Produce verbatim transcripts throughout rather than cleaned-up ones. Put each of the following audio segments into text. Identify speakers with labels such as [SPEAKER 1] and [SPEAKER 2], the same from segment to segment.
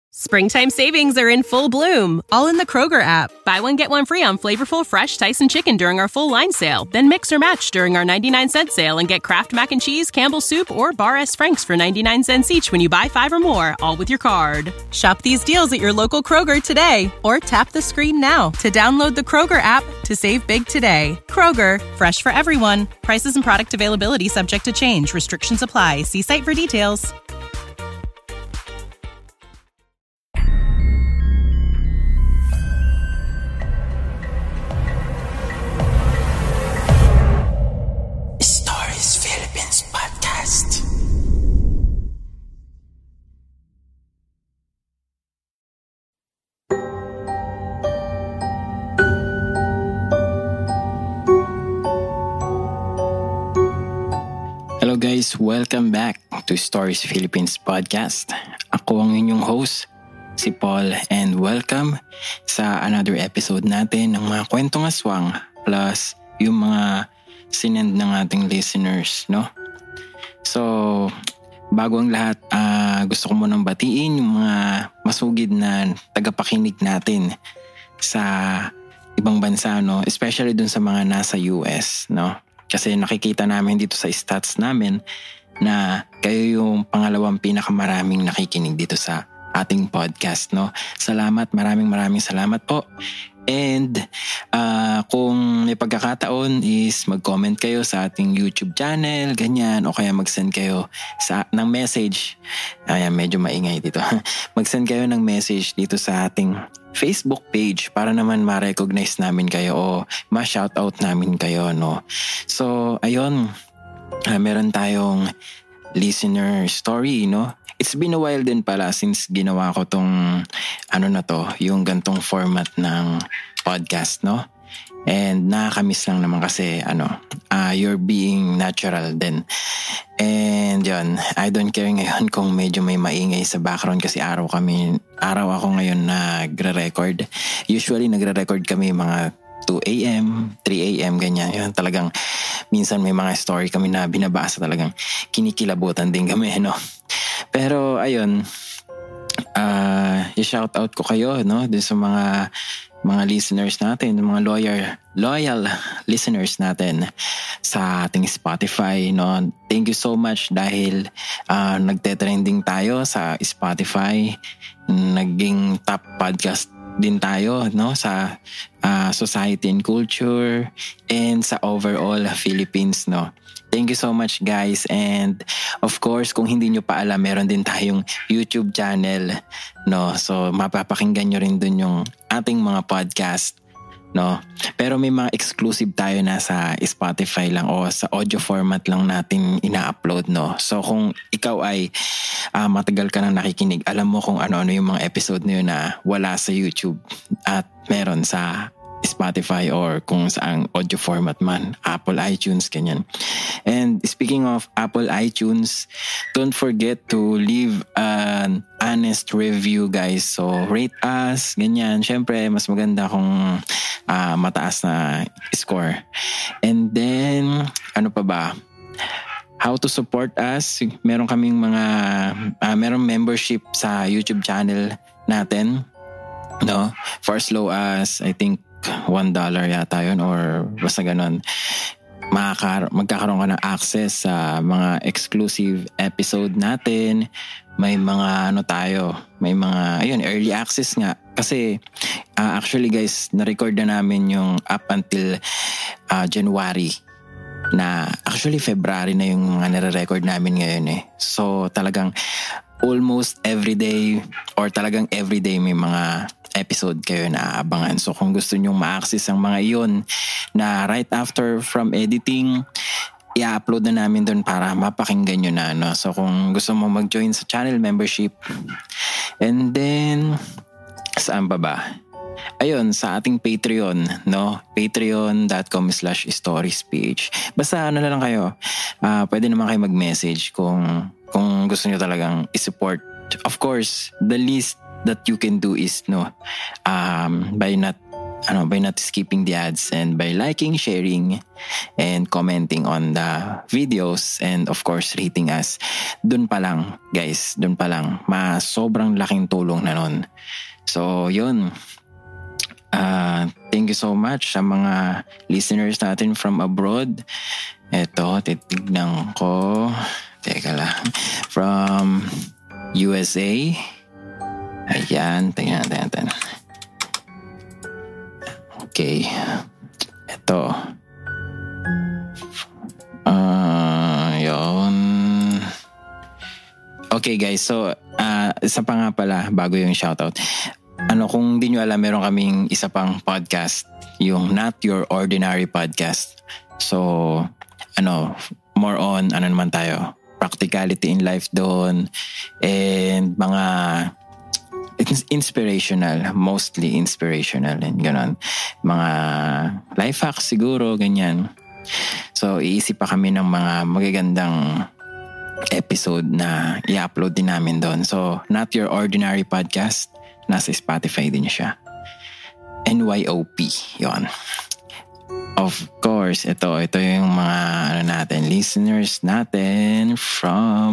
[SPEAKER 1] Springtime savings are in full bloom, all in the Kroger app. Buy one, get one free on flavorful fresh Tyson chicken during our full line sale. Then mix or match during our ninety-nine cent sale and get Kraft Mac and Cheese, Campbell's Soup, or Bar S. Frank's for ninety-nine cents each when you buy five or more, all with your card. Shop these deals at your local Kroger today, or tap the screen now to download the Kroger app to save big today. Kroger, fresh for everyone. Prices and product availability subject to change. Restrictions apply. See site for details.
[SPEAKER 2] Hello guys, welcome back to Stories Philippines Podcast. Ako ang inyong host, si Paul, and welcome sa another episode natin ng mga kwentong aswang plus yung mga sinend ng ating listeners, no? So, bago ang lahat, uh, gusto ko munang batiin yung mga masugid na tagapakinig natin sa ibang bansa, no? Especially dun sa mga nasa U S, no? Kasi nakikita namin dito sa stats namin na kayo yung pangalawang pinakamaraming nakikinig dito sa ating podcast, no? Salamat, maraming maraming salamat po. And uh, kung may pagkakataon is mag-comment kayo sa ating YouTube channel, ganyan, o kaya mag-send kayo sa, ng message. Ayan, medyo maingay dito. Mag-send kayo ng message dito sa ating Facebook page para naman ma-recognize namin kayo o ma-shoutout namin kayo, no? So, ayun, uh, meron tayong listener story, no? It's been a while din pala since ginawa ko tong ano na to, yung gantong format ng podcast, no? And nakakamiss lang naman kasi ano, uh, you're being natural din. And yun, I don't care ngayon kung medyo may maingay sa background kasi araw kami, araw ako ngayon nagre-record. Usually nagre-record kami mga two a.m., three a.m. ganyan. Yun, talagang minsan may mga story kami na binabasa, talagang kinikilabutan din kami, no? Pero ayun, uh, i-shout out ko kayo, no, dun sa mga mga listeners natin, mga loyal loyal listeners natin sa ating Spotify, no. Thank you so much dahil uh, nagte-trending tayo sa Spotify, naging top podcast din tayo, no, sa uh, society and culture and sa overall Philippines, no. Thank you so much guys, and of course kung hindi nyo pa alam, meron din tayong YouTube channel, no, so mapapakinggan nyo rin dun yung ating mga podcast, no. Pero may mga exclusive tayo na sa Spotify lang o sa audio format lang natin ina-upload, no. So kung ikaw ay uh, matagal ka nang nakikinig, alam mo kung ano-ano yung mga episode na yun na wala sa YouTube at meron sa Spotify or kung saang audio format man, Apple iTunes, ganyan. And speaking of Apple iTunes, don't forget to leave an honest review, guys. So rate us, ganyan. Syempre, mas maganda kung uh, mataas na score. And then, ano pa ba? How to support us? Meron kaming mga, uh, meron membership sa YouTube channel natin, no? For as low as, I think, one dollar yata yun or basta ganon. Makakar- magkakaroon ka ng access sa mga exclusive episode natin. May mga ano tayo, may mga, ayun, early access nga. Kasi uh, actually guys, na-record na namin yung up until uh, January. Na actually February na yung mga nare-record namin ngayon eh. So talagang almost everyday or talagang everyday may mga episode kayo na aabangan. So kung gusto nyong ma-access ang mga iyon na right after from editing, i-upload na namin doon para mapakinggan nyo na, no? So kung gusto mo mag-join sa channel membership, and then saan ba ba? Ayun, sa ating Patreon, no? patreon.com slash stories page. Basta ano na lang kayo, uh, pwede naman kayo mag-message kung kung gusto nyo talagang i-support. Of course, the least that you can do is no um by not ano, by not skipping the ads and by liking, sharing, and commenting on the videos and of course rating us. Dun pa lang guys, dun pa lang. Mas sobrang laking tulong na nun. So yun. Uh, thank you so much sa mga listeners natin from abroad. Ito, titignan ko. Teka lang. From U S A. Ayan, tingnan natin. Okay. Ito. Uh, yun. Okay guys, so uh, isa pa nga pala bago yung shoutout. Ano, kung di nyo alam, meron kaming isa pang podcast, yung Not Your Ordinary Podcast. So, ano, more on, ano naman tayo, practicality in life doon and mga inspirational, mostly inspirational and gano'n. Mga life hacks siguro, ganyan. So, iisip pa kami ng mga magagandang episode na i-upload din namin doon. So, Not Your Ordinary Podcast, nasa Spotify din siya. N Y O P, yon. Of course, ito, ito yung mga ano natin, listeners natin from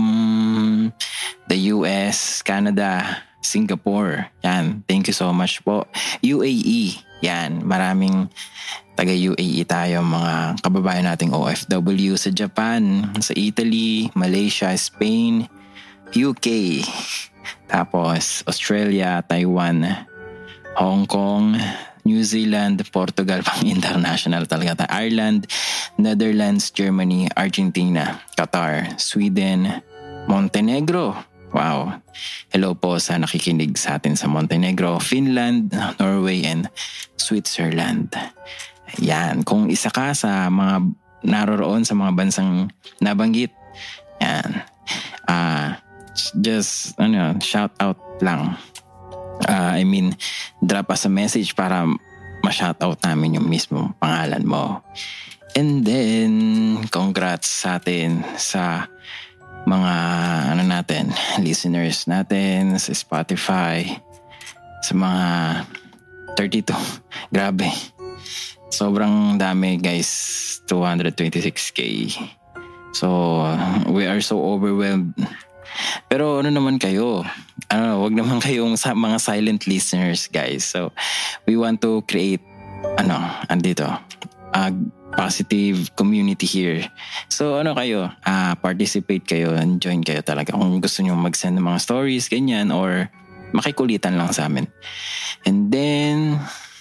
[SPEAKER 2] the U S, Canada, Singapore. Yan. Thank you so much po. U A E. Yan. Maraming taga U A E tayo, mga kababayan nating O F W sa Japan, sa Italy, Malaysia, Spain, U K, tapos Australia, Taiwan, Hong Kong, New Zealand, Portugal, pang international talaga tayo, Ireland, Netherlands, Germany, Argentina, Qatar, Sweden, Montenegro. Wow. Hello po sa nakikinig sa atin sa Montenegro, Finland, Norway, and Switzerland. Yan. Kung isa ka sa mga naroroon sa mga bansang nabanggit, yan. Uh, just, ano, shout out lang. Uh, I mean, drop us a message para ma-shout out namin yung mismo pangalan mo. And then, congrats sa atin sa mga ano natin, listeners natin sa Spotify, sa mga thirty-two. Grabe. Sobrang dami guys, two hundred twenty-six K. So, we are so overwhelmed. Pero ano naman kayo? Ano, wag naman kayong sa mga silent listeners guys. So, we want to create ano, andito, a positive community here. So ano kayo, uh, participate kayo and join kayo talaga kung gusto nyo mag-send ng mga stories, ganyan, or makikulitan lang sa amin. And then,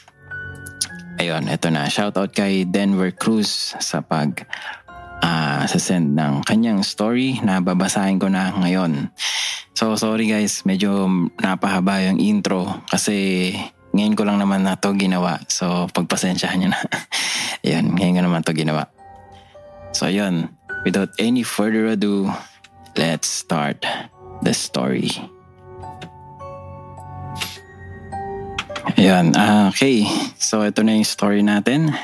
[SPEAKER 2] ayun, eto na. Shoutout kay Denver Cruz sa pag uh, sa send ng kanyang story na babasahin ko na ngayon. So sorry guys, medyo napahaba yung intro kasi ngayon ko lang naman na to ginawa. So, pagpasensyahan nyo na. Ayan, ngayon ko naman to ginawa. So, yun. Without any further ado, let's start the story. Ayan, okay. So, ito na yung story natin.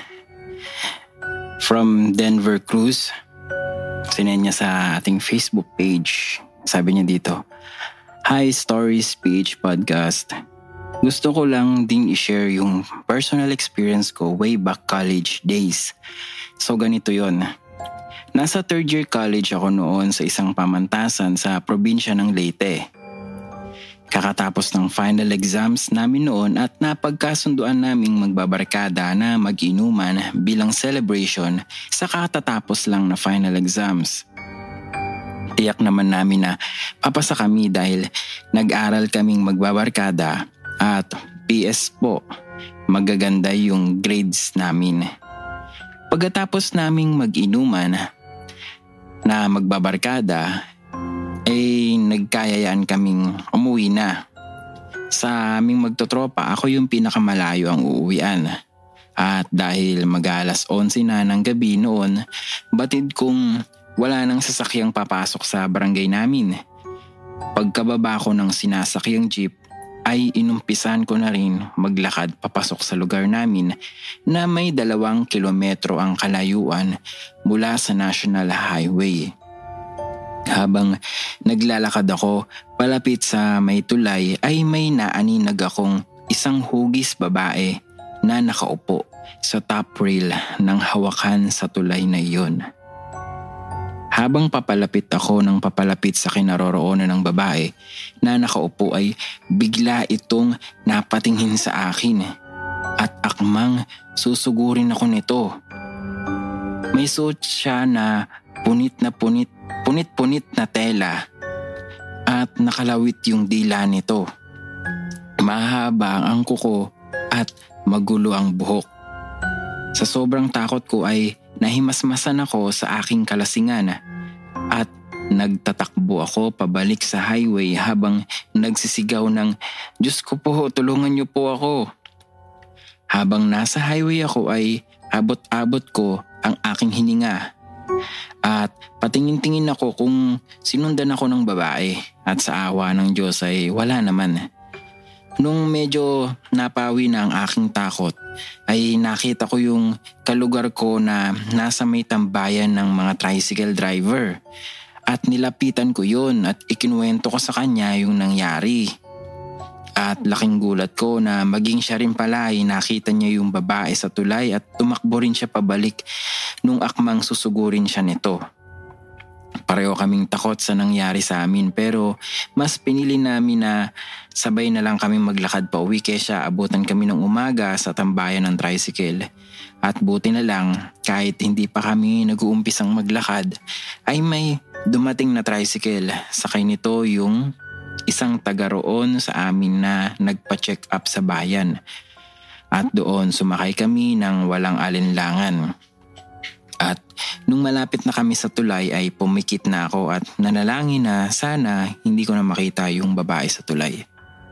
[SPEAKER 2] From Denver Cruz. Sinend niya sa ating Facebook page. Sabi niya dito, Hi, Story Speech Podcast. Gusto ko lang ding i-share yung personal experience ko way back college days. So ganito yon. Nasa third year college ako noon sa isang pamantasan sa probinsya ng Leyte. Kakatapos ng final exams namin noon at napagkasunduan naming magbabarkada na mag-inuman bilang celebration sa katatapos lang na final exams. Tiyak naman namin na papasa kami dahil nag-aral kaming magbabarkada. At P S po, magaganda yung grades namin. Pagkatapos naming mag-inuman na magbabarkada, ay nagkayayaan kaming umuwi na. Sa aming magtotropa, ako yung pinakamalayo ang uuwian. At dahil mag-alas onse na ng gabi noon, batid kong wala nang sasakyang papasok sa barangay namin. Pagkababa ko ng sinasakyang jeep, ay inumpisan ko na rin maglakad papasok sa lugar namin na may dalawang kilometro ang kalayuan mula sa National Highway. Habang naglalakad ako palapit sa may tulay ay may naaninag akong isang hugis babae na nakaupo sa top rail ng hawakan sa tulay na iyon. Habang papalapit ako ng papalapit sa kinaroroonan ng babae na nakaupo ay bigla itong napatingin sa akin at akmang susugurin ako nito. May suot siya na punit na punit, punit-punit na tela at nakalawit yung dila nito. Mahaba ang kuko at magulo ang buhok. Sa sobrang takot ko ay nahimasmasan ako sa aking kalasingan at nagtatakbo ako pabalik sa highway habang nagsisigaw ng, "Diyos ko po, tulungan niyo po ako." Habang nasa highway ako ay abot-abot ko ang aking hininga at patingin-tingin ako kung sinundan ako ng babae at sa awa ng Diyos ay wala naman. Nung medyo napawi na ang aking takot ay nakita ko yung kalugar ko na nasa may tambayan ng mga tricycle driver at nilapitan ko yun at ikinuwento ko sa kanya yung nangyari. At laking gulat ko na maging siya rin pala ay nakita niya yung babae sa tulay at tumakbo rin siya pabalik nung akmang susugurin siya nito. Pareho kaming takot sa nangyari sa amin pero mas pinili namin na sabay na lang kami maglakad pa uwi kaysa abutan kami ng umaga sa tambayan ng tricycle. At buti na lang kahit hindi pa kami nag-uumpisang maglakad ay may dumating na tricycle. Sakay nito yung isang taga roon sa amin na nagpa-check up sa bayan. At doon sumakay kami ng walang alinlangan. At nung malapit na kami sa tulay ay pumikit na ako at nanalangin na sana hindi ko na makita yung babae sa tulay.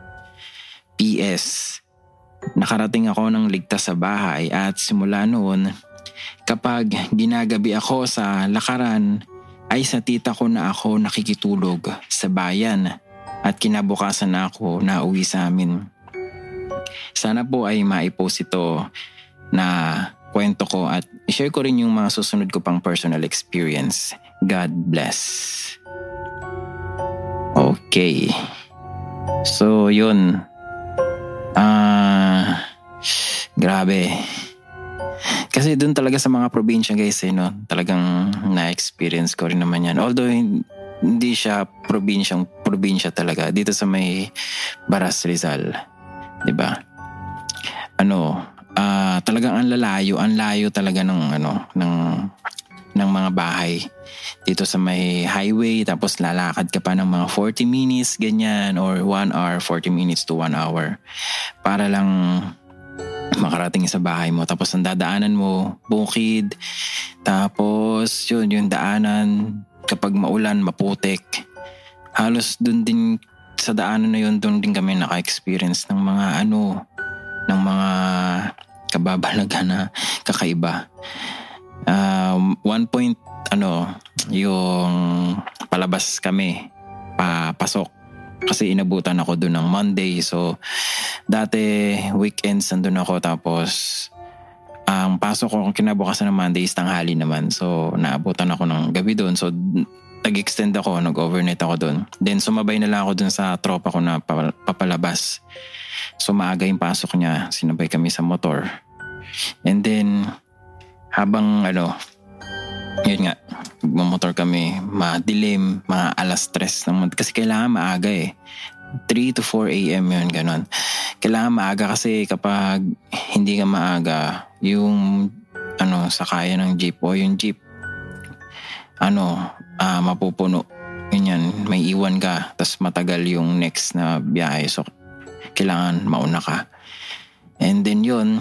[SPEAKER 2] P S. Nakarating ako ng ligtas sa bahay at simula noon, kapag ginagabi ako sa lakaran ay sa tita ko na ako nakikitulog sa bayan at kinabukasan na ako na uwi sa amin. Sana po ay maipost ito na kwento ko at i-share ko rin yung mga susunod ko pang personal experience. God bless. Okay. So, yun. Ah, uh, grabe. Kasi dun talaga sa mga probinsya guys, eh, no? Talagang na-experience ko rin naman yan. Although hindi siya probinsyang probinsya talaga. Dito sa may Baras Rizal. Diba? Ano, Uh, talagang ang lalayo, ang layo talaga ng ano ng ng mga bahay dito sa may highway, tapos lalakad ka pa ng mga forty minutes ganyan or one hour, forty minutes to one hour para lang makarating sa bahay mo. Tapos ang dadaanan mo bukid, tapos yun yung daanan kapag maulan maputik. Halos dun din sa daanan na yun, dun din kami naka-experience ng mga ano ng mga kababalaga na kakaiba. Uh, one point, ano, yung palabas kami, papasok. Kasi inabutan ako doon ng Monday. So, dati weekends nandun ako. Tapos, ang pasok ko kinabukasan ng Monday is tanghali naman. So, naabutan ako ng gabi doon. So, nag-extend ako, nag-overnight ako doon. Then, sumabay na lang ako doon sa tropa ko na papalabas. So maaga yung pasok niya, sinabay kami sa motor. And then, habang ano, yun nga, magmamotor kami, madilim, mga alas tres ng month. Kasi kailangan maaga eh. three to four a.m. yun, ganon. Kailangan maaga kasi kapag hindi ka maaga, yung ano, sakayan ng jeep o yung jeep, ano, uh, mapupuno. Yun yan, may iwan ka, tas matagal yung next na biyahe. So, kailangan mauna ka. And then yun,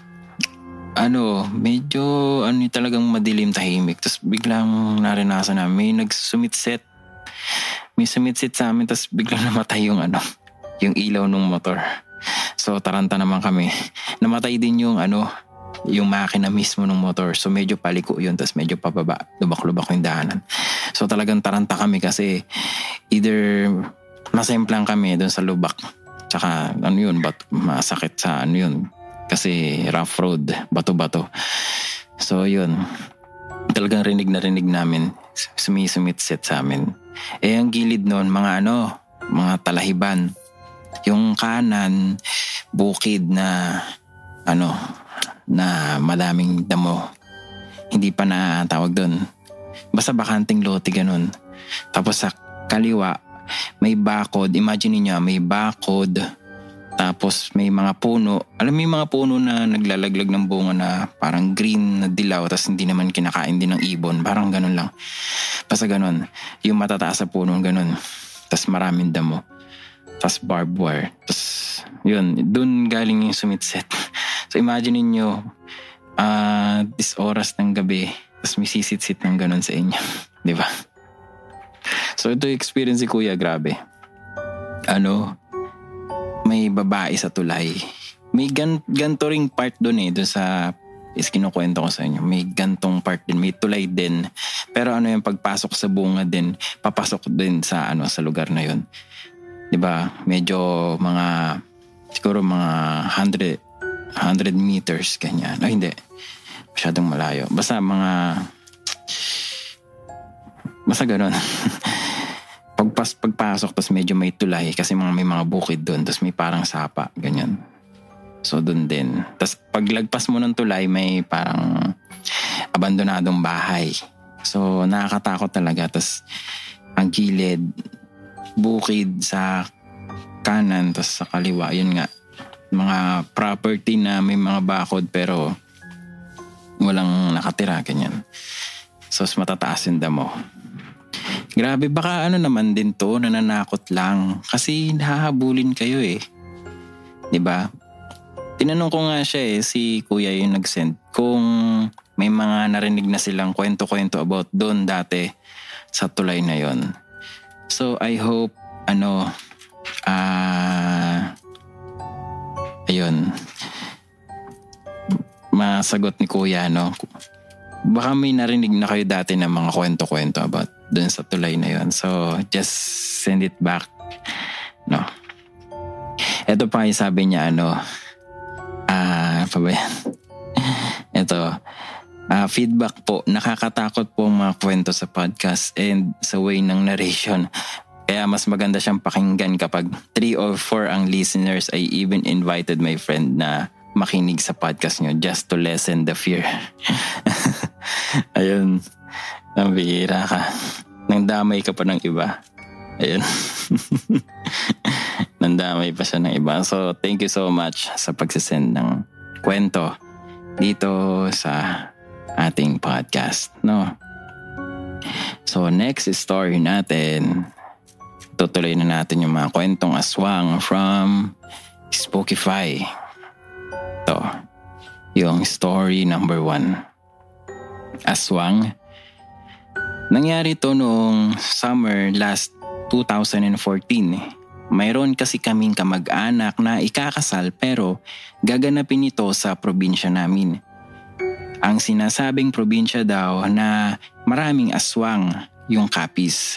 [SPEAKER 2] ano, medyo ano talagang madilim, tahimik. Tapos biglang naranasan na may nagsumitset. May sumitset sa amin, tapos biglang namatay yung ano, yung ilaw ng motor. So taranta naman kami. Namatay din yung ano, yung makina mismo ng motor. So medyo paliko yun, tapos medyo pababa, lubak-lubak yung daanan. So talagang taranta kami kasi either masemplang kami doon sa lubak. Tsaka ano yun, bat, masakit sa ano yun. Kasi rough road, bato-bato. So yun, talagang rinig na rinig namin. Sumisumit-set sa amin. Eh ang gilid nun, mga ano, mga talahiban. Yung kanan, bukid na ano, na madaming damo. Hindi pa na tawag doon. Basta bakanting lote ganun. Tapos sa kaliwa, may bakod. Imagine niyo, may bakod. Tapos may mga puno. Alam mo yung mga puno na naglalaglag ng bunga na parang green na dilaw tapos hindi naman kinakain din ng ibon. Parang ganun lang. Basta ganun. Yung matataas sa puno, ganun. Tapos maraming damo. Tapos barbed wire. Tapos yun, dun galing yung sumitset. So imagine niyo, uh, this oras ng gabi, tapos may sisit-sit ng ganun sa inyo. Di ba? So ito yung experience si Kuya, grabe. Ano, may babae sa tulay. May gan- ganto ring part doon eh, doon sa is kinukwento ko sa inyo. May gantong part din, may tulay din. Pero ano yung pagpasok sa bunga din, papasok din sa ano sa lugar na yun. 'Di ba? Medyo mga siguro mga one hundred meters ganyan. Ay hindi. Masyadong malayo. Basta mga basta gano'n. Pagpas, pagpasok, tapos medyo may tulay kasi mga, may mga bukid doon, tapos may parang sapa, ganyan. So doon din. Tapos paglagpas mo ng tulay, may parang abandonadong bahay. So nakakatakot talaga. Tapos ang gilid, bukid sa kanan, tapos sa kaliwa, yun nga. Mga property na may mga bakod pero walang nakatira, ganyan. So matataas yung damo. Grabe, baka ano naman din to, nananakot lang. Kasi nahahabulin kayo eh. Diba? Tinanong ko nga siya eh, si Kuya yung nag-send, kung may mga narinig na silang kwento-kwento about doon dati sa tulay na yon. So I hope, ano, ah, uh, ayun, masagot ni Kuya, no? Baka may narinig na kayo dati ng mga kwento-kwento about dun sa tulay na yon. So, just send it back. No. Ito pa yung sabi niya, ano, ah, uh, pa ba yan? Ito, uh, feedback po, nakakatakot po ang mga kwento sa podcast and sa way ng narration. Kaya mas maganda siyang pakinggan kapag three or four ang listeners. I even invited my friend na makinig sa podcast nyo just to lessen the fear. Ayun. Ang bihira ka. Nandamay ka pa ng iba. Ayun. Nandamay pa siya ng iba. So, thank you so much sa pagsisend ng kwento dito sa ating podcast. No? So, next story natin. Tutuloy na natin yung mga kwentong aswang from Spookify. Ito. Yung story number one. Aswang. Nangyari to noong summer last two thousand fourteen. Mayroon kasi kaming kamag-anak na ikakasal pero gaganapin ito sa probinsya namin. Ang sinasabing probinsya daw na maraming aswang yung Capiz.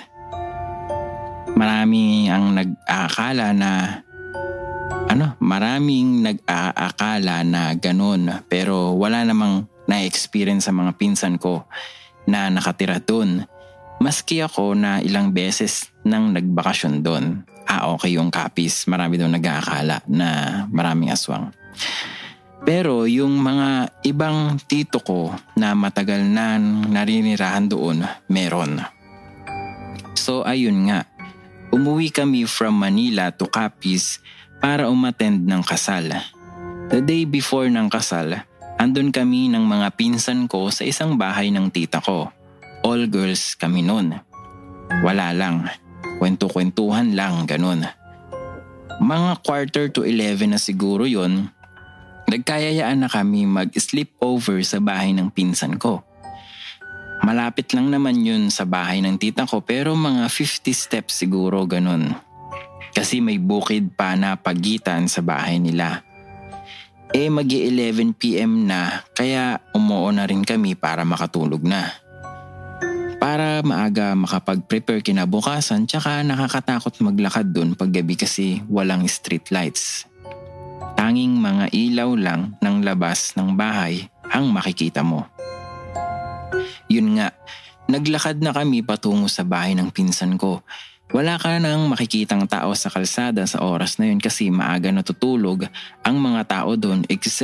[SPEAKER 2] Marami ang nag-aakala na ano, maraming nag-aakala na ganun pero wala namang na-experience sa mga pinsan ko na nakatira doon. Maski ako na ilang beses nang nagbakasyon doon. Ah, okay yung Capiz. Marami doon nag-aakala na maraming aswang. Pero yung mga ibang tito ko na matagal na narinirahan doon, meron. So ayun nga, umuwi kami from Manila to Capiz para umattend ng kasal. The day before ng kasal, andun kami ng mga pinsan ko sa isang bahay ng tita ko. All girls kami nun. Wala lang. Kwento-kwentuhan lang, ganun. Mga quarter to eleven na siguro yon, nagkayayaan na kami mag-sleep over sa bahay ng pinsan ko. Malapit lang naman yun sa bahay ng tita ko pero mga fifty steps siguro, ganun. Kasi may bukid pa na pagitan sa bahay nila. Eh magi eleven p.m. na kaya umuo na rin kami para makatulog na. Para maaga makapag-prepare kinabukasan tsaka nakakatakot maglakad dun paggabi kasi walang street lights. Tanging mga ilaw lang ng labas ng bahay ang makikita mo. Yun nga, naglakad na kami patungo sa bahay ng pinsan ko. Wala ka nang makikitang tao sa kalsada sa oras na yun kasi maaga natutulog ang mga tao doon except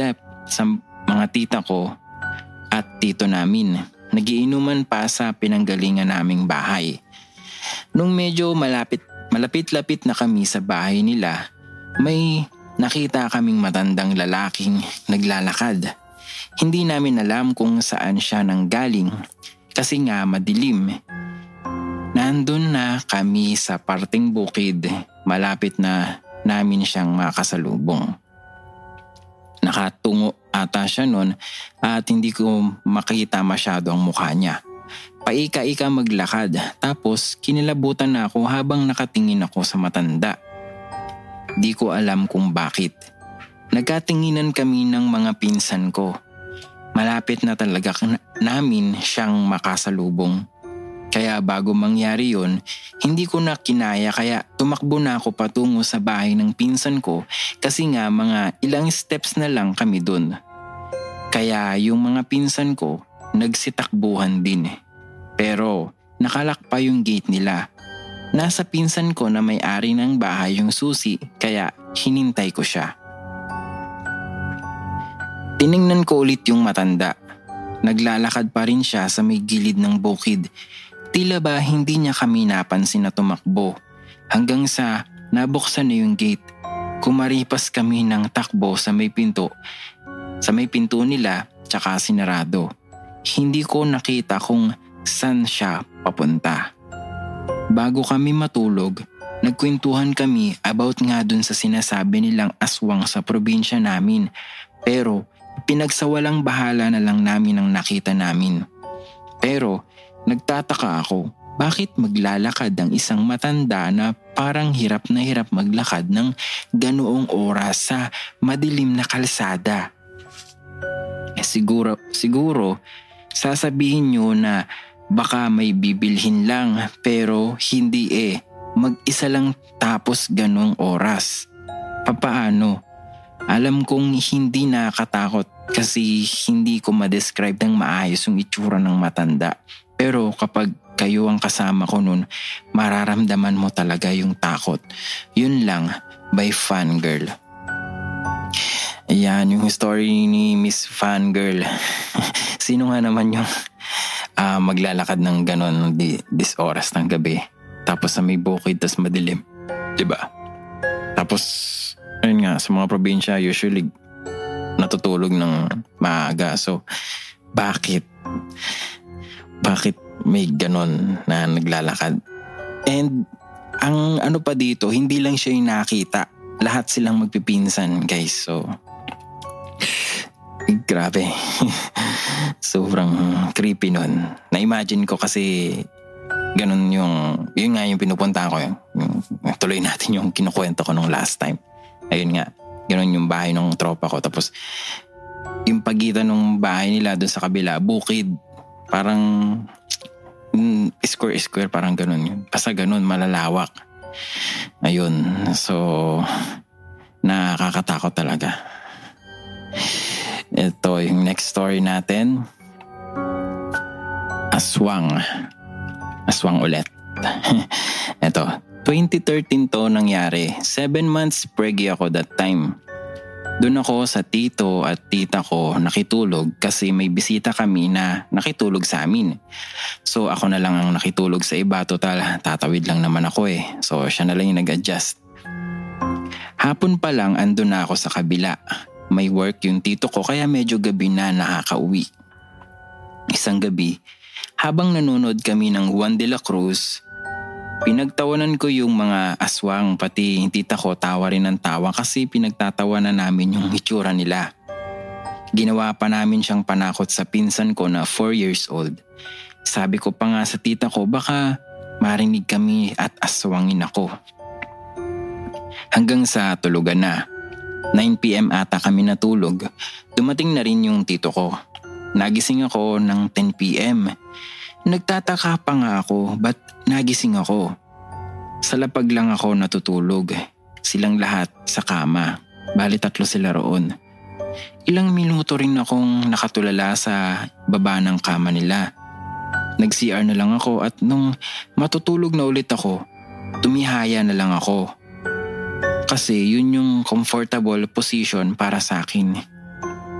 [SPEAKER 2] sa mga tita ko at tito namin. Nagiinuman pa sa pinanggalingan naming bahay. Nung medyo malapit, malapit-lapit na kami sa bahay nila, may nakita kaming matandang lalaking naglalakad. Hindi namin alam kung saan siya nanggaling kasi nga madilim. Nandun na kami sa parting bukid, malapit na namin siyang makasalubong. Nakatungo ata siya nun at hindi ko makita masyado ang mukha niya. Paika-ika maglakad tapos kinilabutan na ako habang nakatingin ako sa matanda. Di ko alam kung bakit. Nagkatinginan kami ng mga pinsan ko. Malapit na talaga na- namin siyang makasalubong. Kaya bago mangyari yon, hindi ko na kinaya kaya tumakbo na ako patungo sa bahay ng pinsan ko kasi nga mga ilang steps na lang kami dun. Kaya yung mga pinsan ko nagsitakbuhan din. Pero nakalak pa yung gate nila. Nasa pinsan ko na may-ari ng bahay yung susi kaya hinintay ko siya. Tiningnan ko ulit yung matanda. Naglalakad pa rin siya sa may gilid ng bukid. Tila ba hindi niya kami napansin na tumakbo hanggang sa nabuksan na yung gate. Kumaripas kami ng takbo sa may pinto. Sa may pinto nila tsaka sinarado. Hindi ko nakita kung saan siya papunta. Bago kami matulog, nagkwentuhan kami about nga dun sa sinasabi nilang aswang sa probinsya namin. Pero pinagsawalang bahala na lang namin ang nakita namin. Pero nagtataka ako, bakit maglalakad ang isang matanda na parang hirap na hirap maglakad ng ganoong oras sa madilim na kalsada? Eh siguro, siguro sasabihin nyo na baka may bibilhin lang pero hindi eh. Mag-isa lang tapos ganoong oras. Papaano? Alam kong hindi nakakatakot kasi hindi ko ma-describe ng maayos yung itsura ng matanda. Pero kapag kayo ang kasama ko nun, mararamdaman mo talaga yung takot. Yun lang, by Fangirl. Ayan yung story ni Miss Fangirl. Sino nga naman yung uh, maglalakad ng ganon di, this oras ng gabi? Tapos sa may bukid, tas madilim. Diba? Tapos, ayun nga, sa mga probinsya, usually natutulog ng maaga. So, bakit? Bakit may ganon na naglalakad? And ang ano pa dito, hindi lang siya yung nakita. Lahat silang magpipinsan, guys. So, grabe. Sobrang creepy nun. Na-imagine ko kasi ganon yung, yun nga yung pinupunta ko. Yung, yung, tuloy natin yung kinukwento ko nung last time. Ayun nga, ganon yung bahay ng tropa ko. Tapos, yung pagitan ng bahay nila doon sa kabila, bukid. Parang mm, square-square, parang ganun yun. Basta ganun, malalawak. Ayun, so nakakatakot talaga. Ito, yung next story natin. Aswang. Aswang ulit. Ito, twenty thirteen to nangyari. Seven months preggy ako that time. Doon ako sa tito at tita ko nakitulog kasi may bisita kami na nakitulog sa amin. So ako na lang ang nakitulog sa iba. Total, tatawid lang naman ako eh. So siya na lang yung nag-adjust. Hapon pa lang andun na ako sa kabila. May work yung tito ko kaya medyo gabi na nakakauwi. Isang gabi, habang nanonood kami ng Juan de la Cruz, pinagtawanan ko yung mga aswang, pati yung tita ko tawa rin ng tawa kasi pinagtatawanan namin yung itsura nila. Ginawa pa namin siyang panakot sa pinsan ko na four years old. Sabi ko pa nga sa tita ko baka marinig kami at aswangin ako. Hanggang sa tulugan na. nine p.m. ata kami natulog. Dumating na rin yung tito ko. Nagising ako ng ten p.m. Nagtataka pa nga ako ba't nagising ako. Sa lapag lang ako natutulog. Silang lahat sa kama. Bali tatlo sila roon. Ilang minuto rin akong nakatulala sa baba ng kama nila. Nag-C R na lang ako at nung matutulog na ulit ako, tumihaya na lang ako. Kasi yun yung comfortable position para sa akin.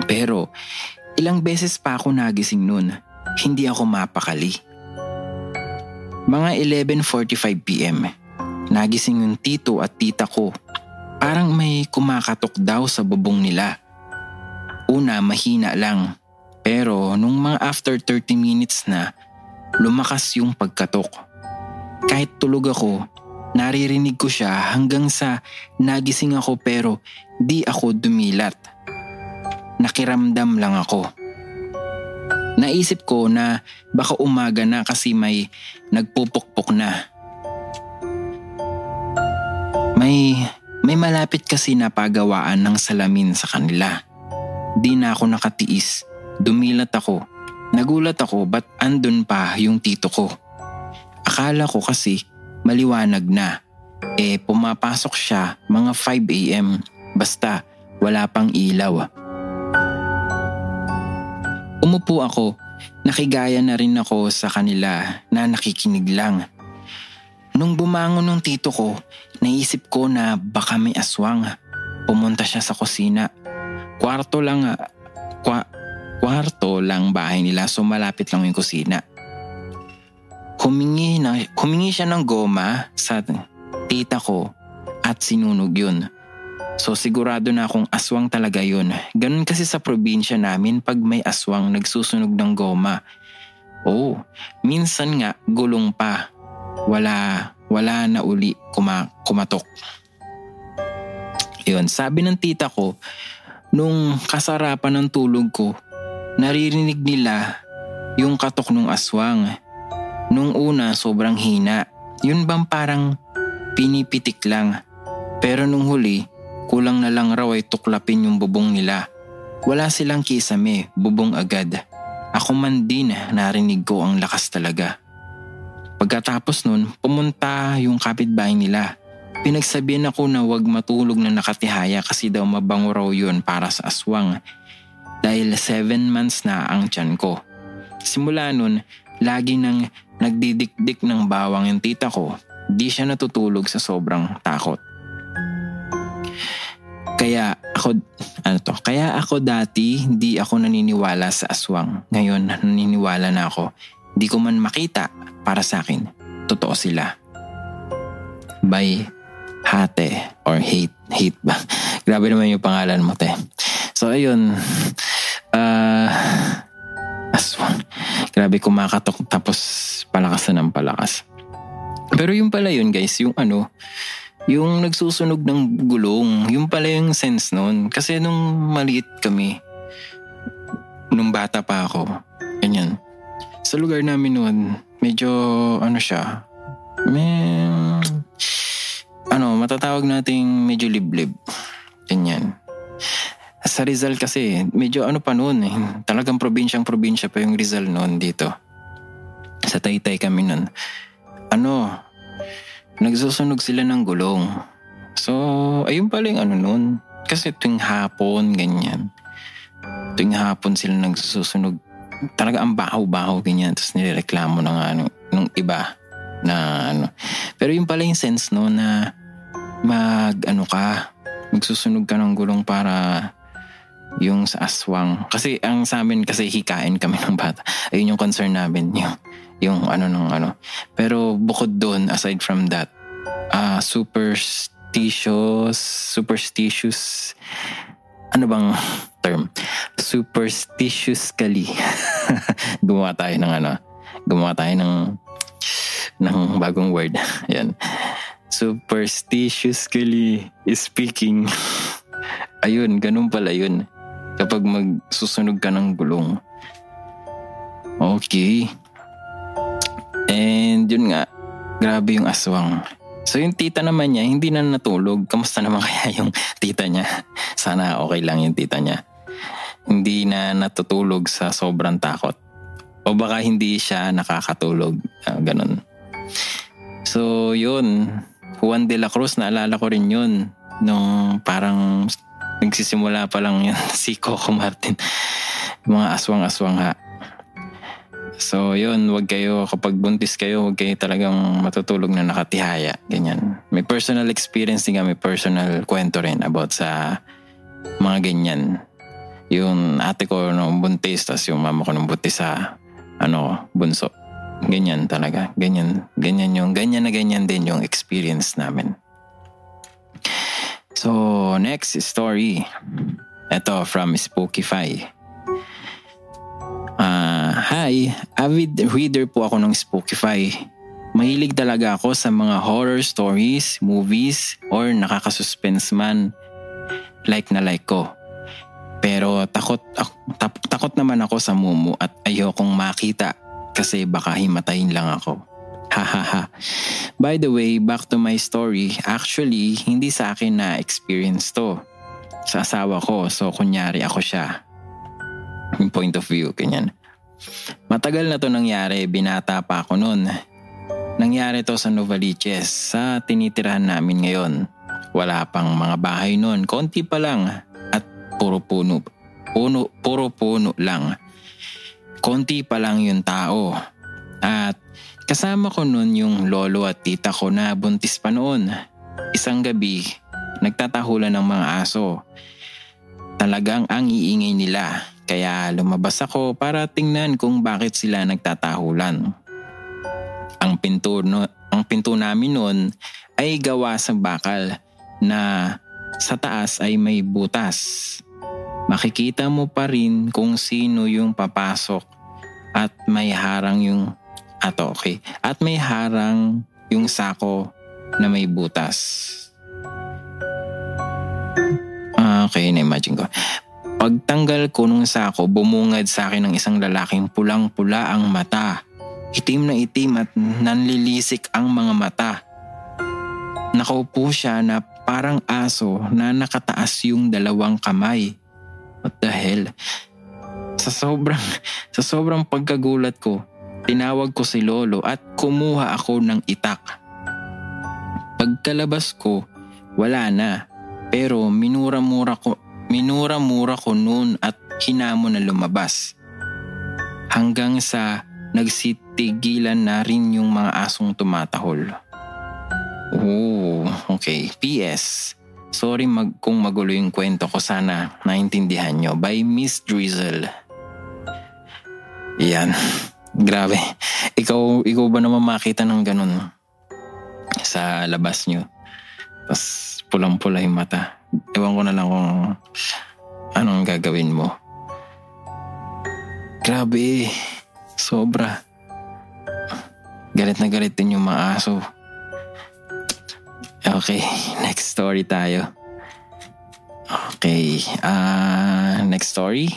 [SPEAKER 2] Pero ilang beses pa ako nagising nun, hindi ako mapakali. Mga eleven forty-five p.m. nagising yung tito at tita ko. Parang may kumakatok daw sa bubong nila. Una, mahina lang. Pero nung mga after thirty minutes na, lumakas yung pagkatok. Kahit tulog ako, naririnig ko siya hanggang sa nagising ako pero di ako dumilat. Nakiramdam lang ako. Naisip ko na baka umaga na kasi may nagpupukpok na. May, may malapit kasi na pagawaan ng salamin sa kanila. Di na ako nakatiis. Dumilat ako. Nagulat ako ba't andun pa yung tito ko. Akala ko kasi maliwanag na. Eh pumapasok siya mga five a.m. Basta wala pang ilaw. Umupo ako. Nakigaya na rin ako sa kanila na nakikinig lang. Nung bumangon ng tito ko, naisip ko na baka may aswang. Pumunta siya sa kusina. Kwarto lang, kwa, kwarto lang bahay nila so malapit lang yung kusina. Humingi, na, humingi siya ng goma sa tita ko at sinunog yun. So sigurado na akong aswang talaga yun. Ganun kasi sa probinsya namin pag may aswang nagsusunog ng goma. Oh, minsan nga gulong pa. Wala, wala na uli kuma, kumatok. Yun, sabi ng tita ko, nung kasarapan ng tulog ko, naririnig nila yung katok ng aswang. Nung una, sobrang hina. Yun bang parang pinipitik lang. Pero nung huli, kulang na lang raw ay tuklapin yung bubong nila. Wala silang kisame, bubong agad. Ako man din, narinig ko ang lakas talaga. Pagkatapos nun, pumunta yung kapitbahay nila. Pinagsabihan ako na wag matulog na nakatihaya kasi daw mabango raw yun para sa aswang. Dahil seven months na ang tiyan ko. Simula nun, lagi nang nagdidikdik ng bawang yung tita ko. Di siya natutulog sa sobrang takot. Kaya ako, ano to, kaya ako dati hindi ako naniniwala sa aswang. Ngayon naniniwala na ako. Di ko man makita, para sa akin, totoo sila. By Hate or Hate, Hate ba? Grabe naman yung pangalan mo, te. So ayun, uh, aswang. Grabe kumakatok tapos palakas na ng palakas. Pero yung pala yun guys, yung ano, yung nagsusunog ng gulong, yung pala yung sense nun. Kasi nung maliit kami, nung bata pa ako, ganyan. Sa lugar namin noon, medyo ano siya, may, ano, matatawag nating medyo liblib. Ganyan. Sa Rizal kasi, medyo ano pa noon eh, talagang probinsyang probinsya pa yung Rizal noon dito. Sa Taytay kami noon. Ano, nagsusunog sila ng gulong. So, ayun pala yung ano noon. Kasi tuwing hapon, ganyan. Tuwing hapon sila nagsusunog. Talaga ang bahaw-bahaw ganyan. Tapos nireklamo ng ano, nung iba na ano. Pero yung pala yung sense no na mag ano ka, magsusunog ka ng gulong para yung sa aswang. Kasi ang sa amin kasi hikain kami ng bata. Ayun yung concern namin. Yung, yung ano ng ano. Pero bukod doon, aside from that, uh, superstitious, superstitious, ano bang term? Superstitiously. Gumawa tayo ng ano, gumawa tayo ng ng bagong word. Ayan. Superstitiously speaking. Ayun, ganun pala yun. Kapag magsusunog ka ng gulong. Okay. And yun nga, grabe yung aswang. So yung tita naman niya, hindi na natulog. Kamusta naman kaya yung tita niya? Sana okay lang yung tita niya. Hindi na natutulog sa sobrang takot. O baka hindi siya nakakatulog. Uh, ganun. So yun, Juan de la Cruz, naalala ko rin yun. Nung parang nagsisimula pa lang yun si Coco Martin. Mga aswang-aswang ha. So yun, wag kayo, kapag buntis kayo, wag kayo talagang matutulog na nakatihaya. Ganyan. May personal experience din kami, personal kwento rin about sa mga ganyan. yung ate ko nung buntis, tas yung mama ko nung buntis sa ano, bunso. Ganyan talaga. Ganyan. Ganyan yung, ganyan na ganyan din yung experience namin. So, next story. Ito from Spookify. Uh, hi, avid reader po ako ng Spookify. Mahilig talaga ako sa mga horror stories, movies, or nakakasuspense man. Like na like ko. Pero takot, tak, takot naman ako sa mumu at ayokong makita kasi baka himatayin lang ako. Hahaha. By the way, back to my story. Actually, hindi sa akin na experience to. Sa asawa ko, so kunyari ako siya. Yung point of view, ganyan. Matagal na to nangyari, binata pa ako noon. Nangyari to sa Novaliches, sa tinitirahan namin ngayon. Wala pang mga bahay noon, konti pa lang. Puro puno. Puno, puro puno lang. Konti pa lang yung tao. At kasama ko nun yung lolo at tita ko na buntis pa noon. Isang gabi, nagtatahulan ng mga aso. Talagang ang iingay nila. Kaya lumabas ako para tingnan kung bakit sila nagtatahulan. Ang pinto, no, ang pinto namin noon ay gawa sa bakal na sa taas ay may butas. Makikita mo pa rin kung sino yung papasok at may harang yung ato okay at may harang yung sako na may butas. Ah, okay, na-imagine ko. Pagtanggal ko nung sako, bumungad sa akin ng isang lalaking pulang-pula ang mata. Itim na itim at nanlilisik ang mga mata. Nakaupo siya na parang aso na nakataas yung dalawang kamay. What the hell? Sa sobrang, sa sobrang pagkagulat ko, tinawag ko si lolo at kumuha ako ng itak. Pagkalabas ko, wala na. Pero minura-mura ko, minura-mura ko noon at hinamon na lumabas. Hanggang sa nagsitigilan na rin yung mga asong tumatahol. Oh, okay. P S Sorry mag kung magulo yung kwento ko, sana naintindihan nyo. By Miss Drizzle. Yan. Grabe. Ikaw, ikaw ba naman makita ng ganun sa labas nyo? Tapos pulang-pula yung mata. Ewan ko na lang kung anong gagawin mo. Grabe. Sobra. Galit na galit din yung mga aso. Okay, next story tayo. Okay, uh, next story.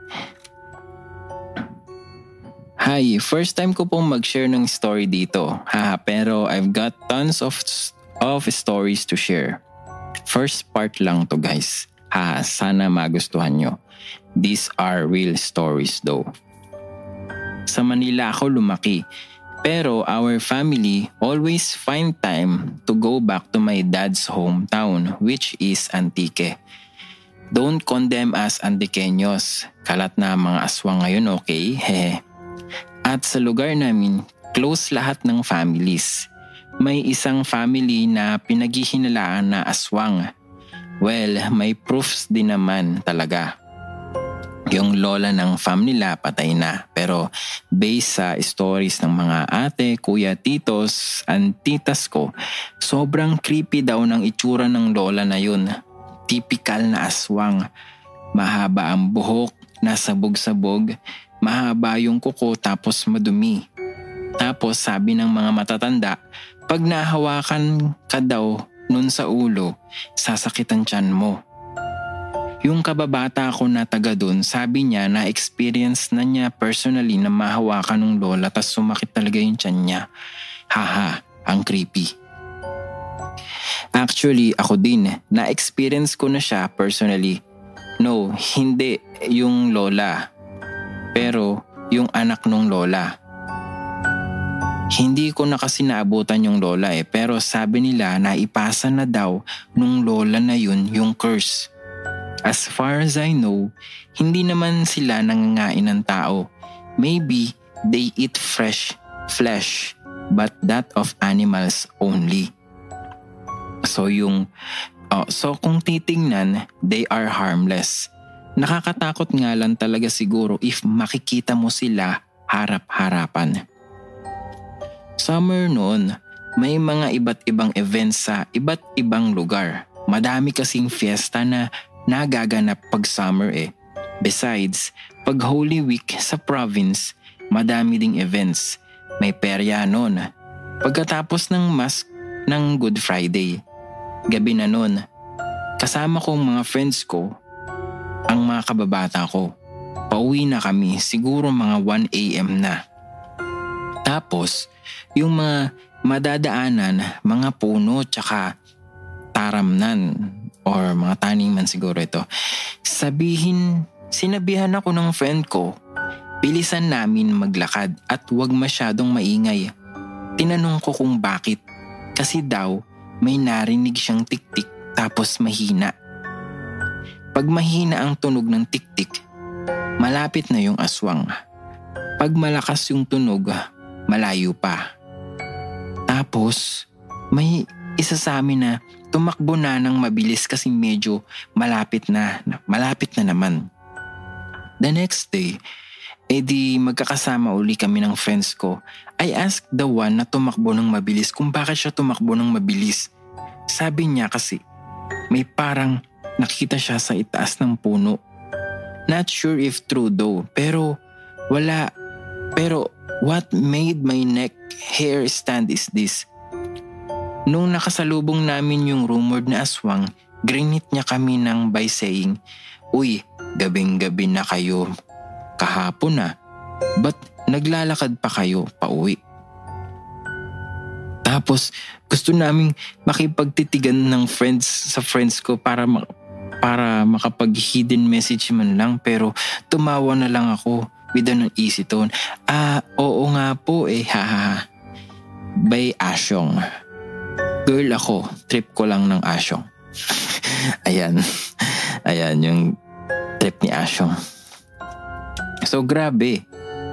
[SPEAKER 2] Hi, first time ko pong mag-share ng story dito. Haha, pero I've got tons of of stories to share. First part lang to guys. Haha, sana magustuhan nyo. These are real stories though. Sa Manila ako lumaki. Pero our family always find time to go back to my dad's hometown, which is Antique. Don't condemn us Antiqueños. Kalat na mga aswang ngayon, okay? Hehe. At sa lugar namin, close lahat ng families. May isang family na pinaghihinalaan na aswang. Well, may proofs din naman talaga. Yung lola ng fam nila patay na, pero based sa stories ng mga ate, kuya, titos, antitas ko, sobrang creepy daw ng itsura ng lola na yun. Typical na aswang. Mahaba ang buhok, nasabog-sabog, mahaba yung kuko tapos madumi. Tapos sabi ng mga matatanda, pag nahawakan ka daw nun sa ulo, sasakitan tiyan mo. Yung kababata ko na taga dun, sabi niya na experience na niya personally na mahawakan ng lola tas sumakit talaga yung tiyan niya. Haha, ang creepy. Actually, ako din, na-experience ko na siya personally. No, hindi yung lola, pero yung anak ng lola. Hindi ko na kasi naabutan yung lola eh, pero sabi nila na ipasa na daw nung lola na yun yung curse. As far as I know, hindi naman sila nangangain ng tao. Maybe they eat fresh flesh, but that of animals only. So yung, oh, so kung titingnan, they are harmless. nakakatakot nga lang talaga siguro if makikita mo sila harap-harapan. Summer noon, may mga iba't ibang events sa iba't ibang lugar. Madami kasing fiesta na nagaganap pag summer eh. Besides, pag Holy Week sa province, madami ding events. May perya noon. Pagkatapos ng Mass ng Good Friday, gabi na noon, kasama kong mga friends ko, ang mga kababata ko. Pauwi na kami, siguro mga one a.m. na. Tapos, yung mga madadaanan, mga puno tsaka taramnan or mga taniman siguro ito. Sabihin, sinabihan ako ng friend ko, bilisan namin maglakad at huwag masyadong maingay. Tinanong ko kung bakit. Kasi daw may narinig siyang tiktik tapos mahina. Pag mahina ang tunog ng tiktik, malapit na yung aswang. Pag malakas yung tunog, malayo pa. Tapos may isa sa amin na tumakbo na ng mabilis kasi medyo malapit na, malapit na naman. The next day, edi magkakasama uli kami ng friends ko. I asked the one na tumakbo ng mabilis kung bakit siya tumakbo ng mabilis. Sabi niya kasi may parang nakita siya sa itaas ng puno. Not sure if true though, pero wala. Pero what made my neck hair stand is this. Nung nakasalubong namin yung rumored na aswang, grinit niya kami nang by saying, "Uy, gabing-gabi na kayo. Kahapon na. Ba't naglalakad pa kayo pauwi?" Tapos gusto naming makipagtitigan ng friends sa friends ko para ma- para makapag-hidden message man lang, pero tumawa na lang ako with an easy tone. Ah, oo nga po eh, haha. By Asyong. Girl ako, trip ko lang ng Asyong. Ayan. Ayan yung trip ni Asyong. So grabe.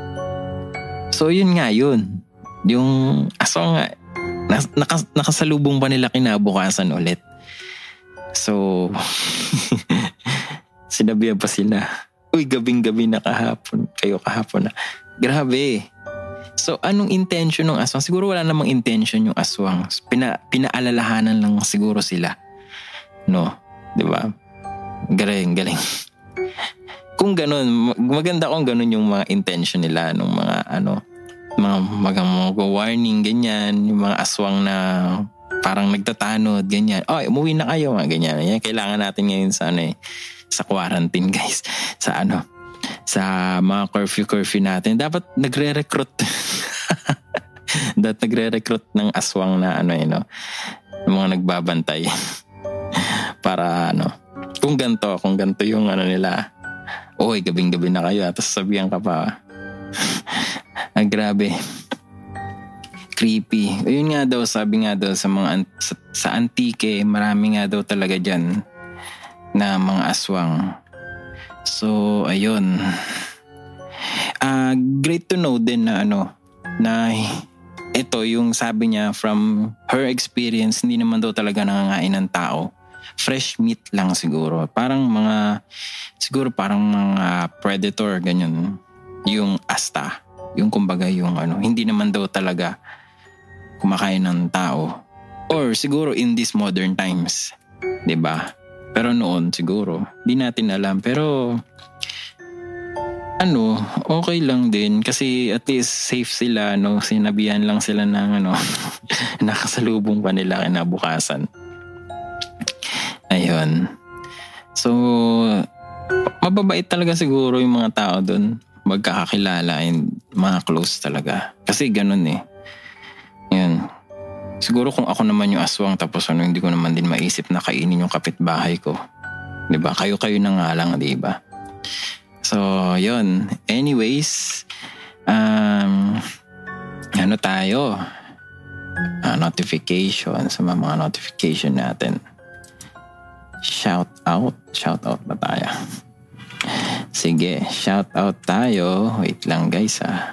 [SPEAKER 2] So yun nga yun. Yung aswang nga, nakas, nakasalubong pa nila kinabukasan ulit. So, sinabihan pa sila, "Uy, gabing-gabi na kahapon. Kayo kahapon na." Grabe. So, anong intention ng aswang? Siguro wala namang intention yung aswang. Pina, pinaalalahanan lang siguro sila. No? Diba? Galing, galing. Kung ganun, maganda kung ganun yung mga intention nila nung mga ano, mga mga, mga warning, ganyan. Yung mga aswang na parang nagtatanod, ganyan. "Oh, umuwi na kayo," mga ganyan. Yan, kailangan natin ngayon sa ano eh, sa quarantine, guys. Sa ano, sa mga curfew-curfew natin. Dapat nagre-recruit. Dapat nagre-recruit ng aswang na ano eh, no? Ng mga nagbabantay. Para ano, kung ganito, kung ganito yung ano nila, "Oy, gabing-gabi na kayo," tapos sabihan ka pa. Ang grabe. Creepy. Ayun nga daw, sabi nga daw sa mga sa, sa antike, marami nga daw talaga dyan na mga aswang. So, ayun. Uh, great to know din na ano, na ito yung sabi niya from her experience, hindi naman daw talaga nangangain ng tao. Fresh meat lang siguro. Parang mga, siguro parang mga predator, ganyan. Yung asta. Yung kumbaga yung ano, hindi naman daw talaga kumakain ng tao. Or siguro in these modern times. 'Di ba? Pero noon siguro, di natin alam. Pero ano, okay lang din kasi at least safe sila, no? Sinabihan lang sila ng ano, nakasalubong pa nila kinabukasan. Ayun. So, mababait talaga siguro yung mga tao doon. Magkakakilala and mga close talaga. Kasi ganun eh. Yun. Siguro kung ako naman yung aswang tapos ano, hindi ko naman din maisip na kainin yung kapitbahay ko. Diba? Kayo-kayo na nga lang, diba? So, yun. Anyways, um, ano tayo? Uh, notification. Sa mga, mga notification natin. Shout out. Shout out ba tayo? Sige, shout out tayo. Wait lang guys ah.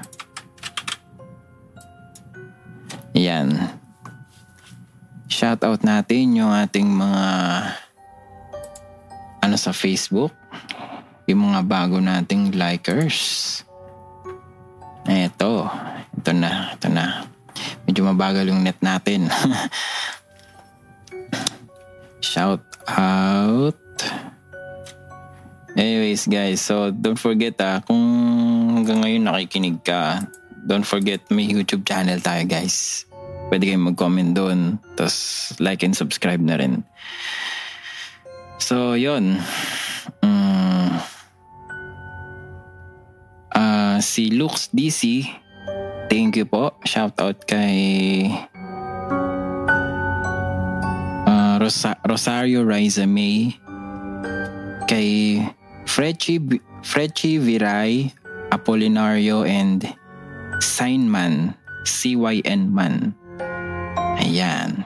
[SPEAKER 2] Yan. Shout out natin yung ating mga ano sa Facebook. yung mga bago nating likers. Eto, ito na, ito na. Medyo mabagal yung net natin. Shout out. Anyways guys, so don't forget ah, kung hanggang ngayon nakikinig ka, don't forget may YouTube channel tayo guys. Pwede kayong mag-comment doon, tapos like and subscribe na rin. So yun. Um, uh, si Lux D C, thank you po. Shout out kay uh, Rosa- Rosario Riza May, kay Frechi, Frechi Viray Apolinario and Signman, C Y N Man. Ayan.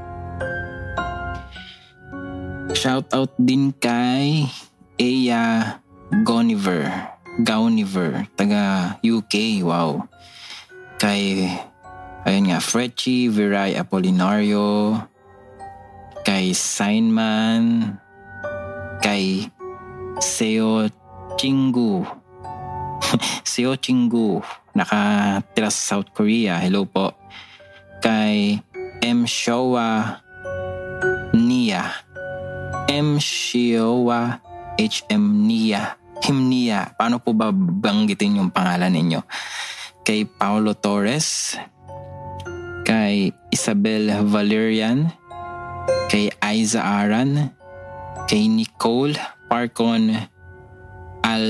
[SPEAKER 2] Shout out din kay Eya Goniver, Gauniver, taga U K. Wow. Kay, ayun nga, Frechi Viray Apolinario, kay Signman, kay Seo Chingu. Seo Chingu, nakatira sa South Korea. Hello po. Kay M. Showa Nia. M. Showa H M. Nia. Himnia. Paano po ba banggitin yung pangalan ninyo? Kay Paulo Torres. Kay Isabel Valerian. Kay Aiza Aran. Kay Nicole Parcon Al...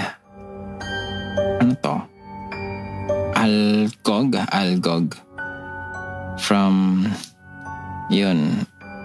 [SPEAKER 2] Ano to? Algog? Algog. From... Yun.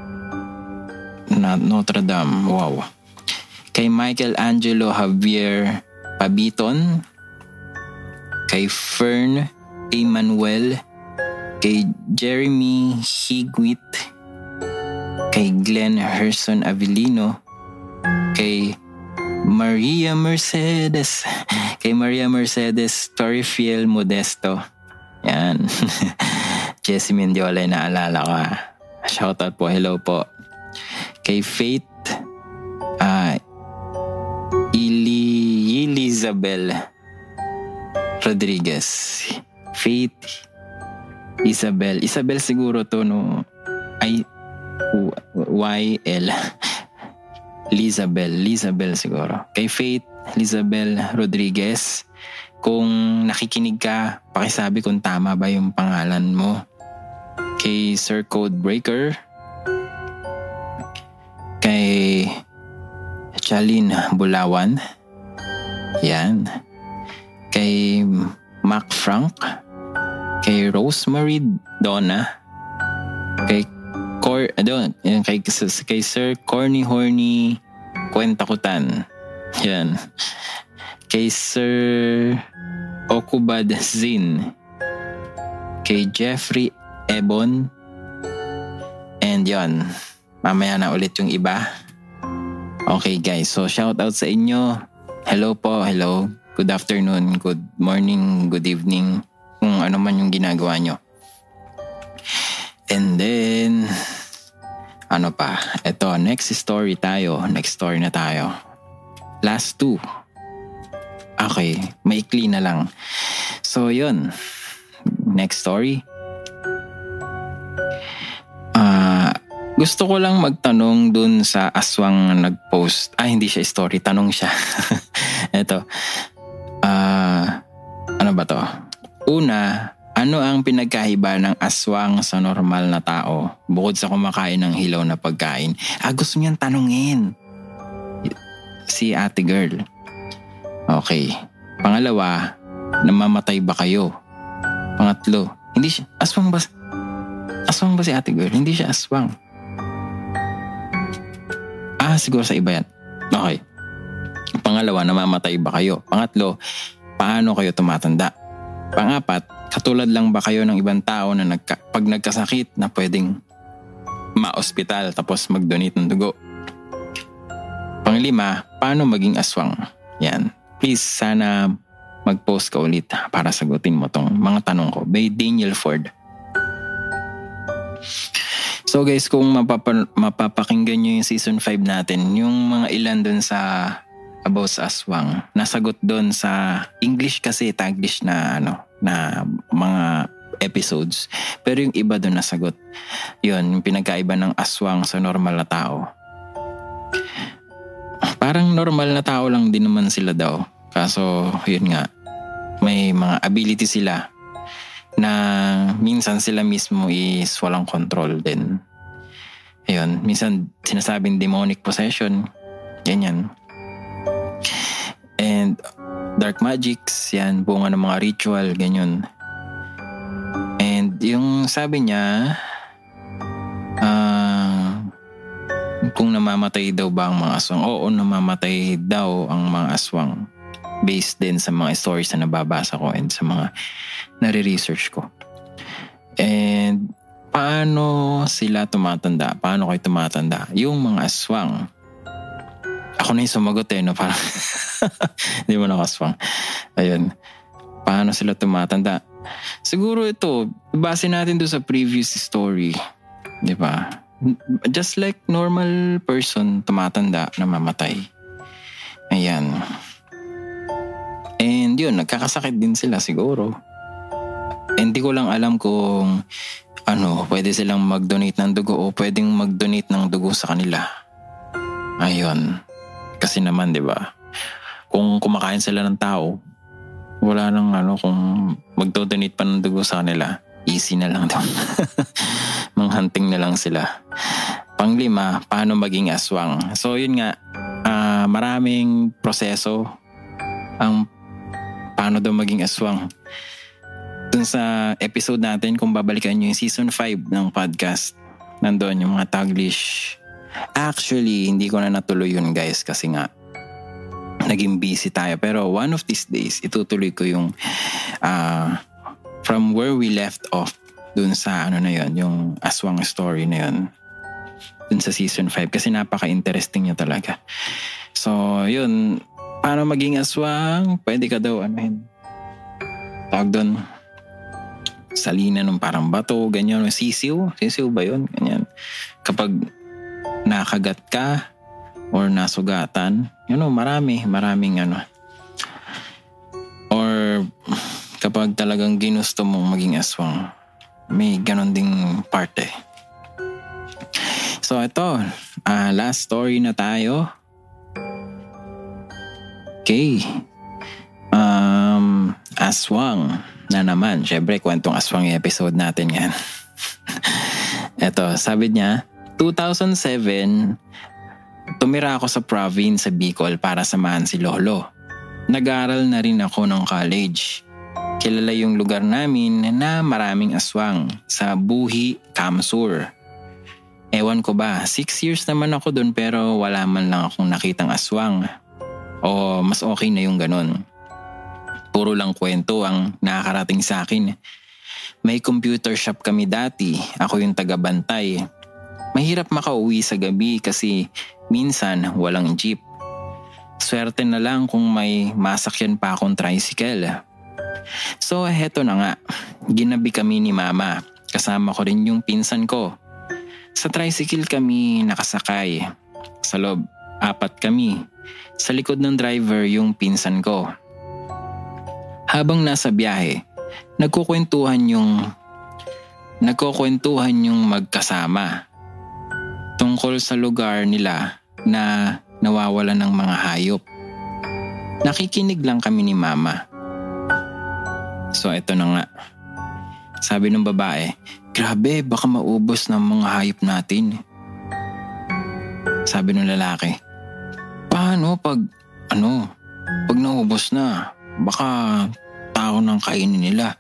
[SPEAKER 2] Na Notre Dame. Wow. Kay Michael Angelo Javier Pabiton. Kay Fern Emmanuel. Kay Jeremy Higwit. Kay Glenn Herson Avellino, kay Maria Mercedes, kay Maria Mercedes Torrifiel Modesto. Yan. Jessie Mendiola, naalala ko. Shoutout po, hello po. Kay Faith uh, Ili, Elizabel Rodriguez. Faith Isabel. Isabel siguro to, no? Ay, Y L Lizabel Lizabel siguro. Kay Faith Lizabel Rodriguez, kung nakikinig ka, pakisabi kung tama ba yung pangalan mo. Kay Sir Codebreaker, kay Chalin Bulawan, yan. Kay Mac Frank, kay Rosemary Donna, kay Cor, ano, kay, kay Sir Corny Horny Kwentakutan. Yan. Kay Sir Okubad Zin. Kay Jeffrey Ebon. And yan. Mamaya na ulit yung iba. Okay guys, so shout out sa inyo. Hello po, hello. Good afternoon, good morning, good evening. Kung ano man yung ginagawa nyo. And then, ano pa? Ito, next story tayo. Next story na tayo. Last two. Okay, maikli na lang. So, yun. Next story. Uh, gusto ko lang magtanong dun sa aswang nag-post. Ah, hindi siya story. Tanong siya. Ito. Uh, ano ba to? Una, ano ang pinagkaiba ng aswang sa normal na tao bukod sa kumakain ng hilaw na pagkain? Ah, gusto niyang tanungin. Si ate girl. Okay. Pangalawa, namamatay ba kayo? Pangatlo, hindi siya, aswang ba? Aswang ba si ate girl? Hindi siya aswang. Ah, siguro sa iba yan. Okay. Pangalawa, namamatay ba kayo? Pangatlo, paano kayo tumatanda? Pangapat, katulad lang ba kayo ng ibang tao na nagka, pag nagkasakit na pwedeng ma-ospital tapos mag-donate ng dugo? Panglima, paano maging aswang? Yan. Please, sana mag-post ka ulit para sagutin mo tong mga tanong ko. By Daniel Ford. So guys, kung mapapa, mapapakinggan nyo yung season five natin, yung mga ilan dun sa about sa aswang. Nasagot doon sa English kasi, Taglish na ano, na mga episodes. Pero yung iba doon nasagot. Yun, yung pinagkaiba ng aswang sa normal na tao. Parang normal na tao lang din naman sila daw. Kaso, yun nga, may mga ability sila na minsan sila mismo is walang control din. Ayun, minsan sinasabing demonic possession, ganyan. And dark magics, yan, bunga ng mga ritual, ganyan. And yung sabi niya, uh, kung namamatay daw ba ang mga aswang? Oo, namamatay daw ang mga aswang. Based din sa mga stories na nababasa ko and sa mga nare-research ko. And paano sila tumatanda? Paano kayo tumatanda? Yung mga aswang. Ako na yung sumagot eh, no? Parang hindi mo nakaswang. Ayun. Paano sila tumatanda? Siguro ito, base natin doon sa previous story. Di ba? Just like normal person, tumatanda, namamatay. Ayan. And yun, nagkakasakit din sila siguro. Hindi ko lang alam kung ano, pwede silang mag-donate ng dugo o pwedeng mag-donate ng dugo sa kanila. Ayun. Kasi naman, di ba? Kung kumakain sila ng tao, wala nang ano, kung mag-donate pa ng dugo sa kanila, easy na lang daw. Manghunting na lang sila. Panglima, paano maging aswang? So yun nga, uh, maraming proseso ang paano daw maging aswang. Dun sa episode natin, kung babalikan nyo yung season five ng podcast, nandun yung mga Taglish. Actually, hindi ko na natuloy yun guys kasi nga naging busy tayo. Pero one of these days, itutuloy ko yung uh, from where we left off dun sa ano na yun, yung aswang story na yun. Dun sa season five kasi napaka-interesting niya talaga. So, yun. Paano maging aswang? Pwede ka daw, ano yun? Tawag dun. Salina nung parang bato, ganyan. Sisiw? Sisiw ba yun? Ganyan. Kapag nakagat ka or nasugatan, yun know, marami, maraming ano. Or kapag talagang ginusto mong maging aswang, may ganon ding part eh. So ito, uh, last story na tayo. Okay. Um, aswang na naman. Siyempre, kwentong aswang yung episode natin yan. Ito, sabi niya, two thousand seven, tumira ako sa province sa Bicol para samahan si Lolo. Nag-aral na rin ako ng college. Kilala yung lugar namin na maraming aswang sa Buhi, Kamsur. Ewan ko ba, six years naman ako dun pero wala man lang akong nakitang aswang. O mas okay na yung ganun. Puro lang kwento ang nakakarating sa akin. May computer shop kami dati, ako yung taga-bantay. Mahirap makauwi sa gabi kasi minsan walang jeep. Swerte na lang kung may masakyan pa akong tricycle. So heto na nga, ginabi kami ni Mama. Kasama ko rin yung pinsan ko. Sa tricycle kami nakasakay. Sa loob, apat kami. Sa likod ng driver yung pinsan ko. Habang nasa biyahe, nagkukwentuhan yung nagkukwentuhan yung magkasama tungkol sa lugar nila na nawawalan ng mga hayop. Nakikinig lang kami ni Mama. So eto na nga. Sabi ng babae, grabe baka maubos ng mga hayop natin. Sabi ng lalaki, paano pag ano, pag naubos na, baka tao nang kainin nila.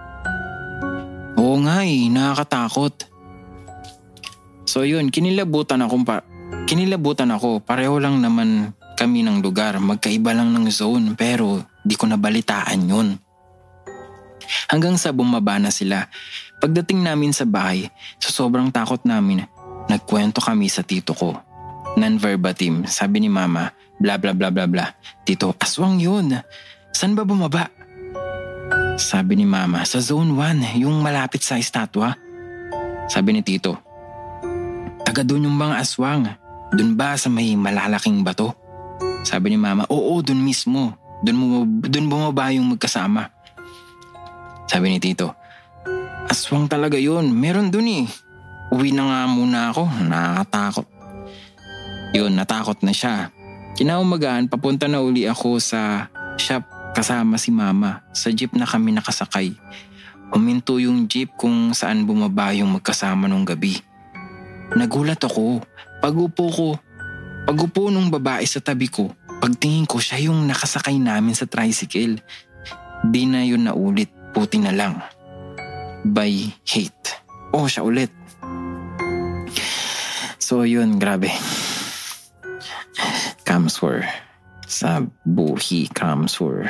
[SPEAKER 2] Oo nga eh, nakakatakot. So yun, kinilabutan ako, pa- kinilabutan ako, pareho lang naman kami ng lugar, magkaiba lang ng zone pero di ko nabalitaan yun. Hanggang sa bumaba na sila. Pagdating namin sa bahay, sa sobrang takot namin, nagkwento kami sa tito ko. Non-verbatim, sabi ni Mama, bla bla bla bla bla. Tito, aswang yun. San ba bumaba? Sabi ni Mama, sa zone one, yung malapit sa estatwa. Sabi ni Tito, taga doon yung mga aswang. Doon ba sa may malalaking bato? Sabi ni mama, oo, dun mismo. Dun, mo, dun bumaba yung magkasama. Sabi ni tito, aswang talaga yun. Meron dun eh. Uwi na nga muna ako. Nakakatakot. Yun, natakot na siya. Kinaumagahan, papunta na uli ako sa shop kasama si mama. Sa jeep na kami nakasakay. Huminto yung jeep kung saan bumaba yung magkasama nung gabi. Nagulat ako. Pagupo ko. Pagupo nung babae sa tabi ko. Pagtingin ko, siya yung nakasakay namin sa tricycle. Di na yun naulit. Puti na lang. By hate. Oh, siya ulit. So yun, grabe. Kamsur. Sa buhi, Kamsur.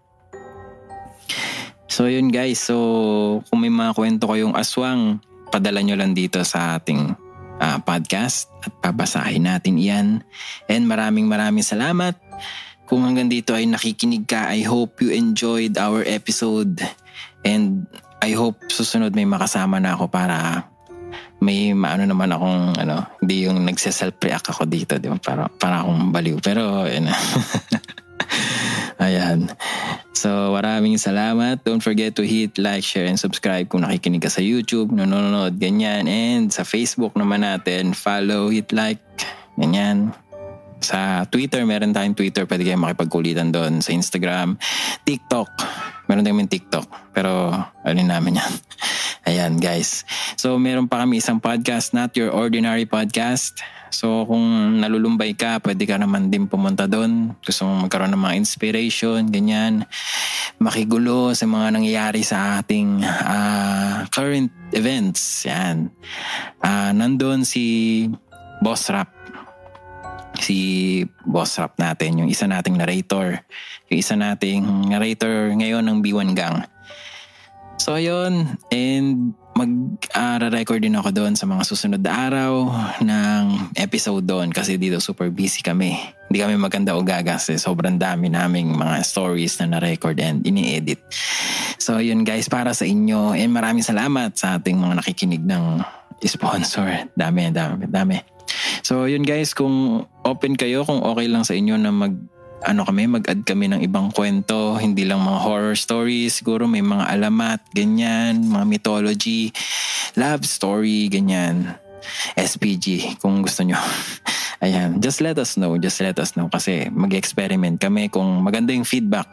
[SPEAKER 2] So yun guys, so kung may mga kwento kayong aswang, padala nyo lang dito sa ating uh, podcast at babasahin natin iyan. And maraming maraming salamat. Kung hanggang dito ay nakikinig ka, I hope you enjoyed our episode. And I hope susunod may makasama na ako para may maano naman akong ano, hindi yung nagse-self-react ako dito, di ba? Para, para akong baliw. Pero, yun. Ayan. So, maraming salamat. Don't forget to hit like, share, and subscribe kung nakikinig ka sa YouTube, nanonood, ganyan. And sa Facebook naman natin, follow, hit like, ganyan. Sa Twitter, meron tayong Twitter. Pwede kayo makipagkulitan doon. Sa Instagram, TikTok. Meron tayong TikTok. Pero, alin namin yan. Ayan, guys. So, meron pa kami isang podcast, Not Your Ordinary Podcast. So, kung nalulumbay ka, pwede ka naman din pumunta doon. Gusto mong magkaroon ng mga inspiration, ganyan. Makigulo sa mga nangyayari sa ating uh, current events. Yan. Uh, nandun si Boss Rap. Si Boss Rap natin, yung isa nating narrator. Yung isa nating narrator ngayon ng B one Gang. So, yun. And mag-record uh, din ako doon sa mga susunod na araw ng episode doon kasi dito super busy kami. Hindi kami maganda o gagas eh. Sobrang dami naming mga stories na na-record and ini-edit. So, yun guys, para sa inyo. And maraming salamat sa ating mga nakikinig ng sponsor. Dami, dami, dami. So, yun guys, kung open kayo, kung okay lang sa inyo na mag ano kami, mag-add kami ng ibang kwento, hindi lang mga horror stories, siguro may mga alamat, ganyan, mga mythology, love story, ganyan, S P G, kung gusto nyo. Ayan, just let us know, just let us know kasi mag-experiment kami. Kung maganda yung feedback,